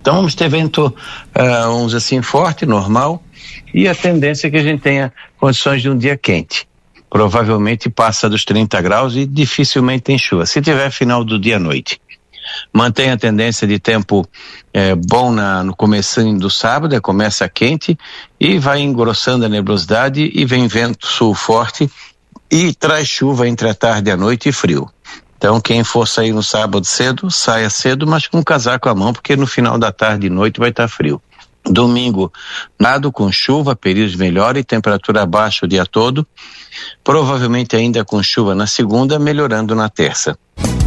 Então vamos ter vento, vamos assim, forte, normal, e a tendência é que a gente tenha condições de um dia quente. Provavelmente passa dos 30 graus e dificilmente tem chuva, se tiver final do dia à noite. Mantém a tendência de tempo bom no comecinho do sábado, começa quente e vai engrossando a nebulosidade e vem vento sul forte e traz chuva entre a tarde e a noite e frio. Então quem for sair no sábado cedo, saia cedo, mas com um casaco à mão, porque no final da tarde e noite vai estar frio. Domingo, nada com chuva, períodos melhor e temperatura abaixo o dia todo, provavelmente ainda com chuva na segunda, melhorando na terça.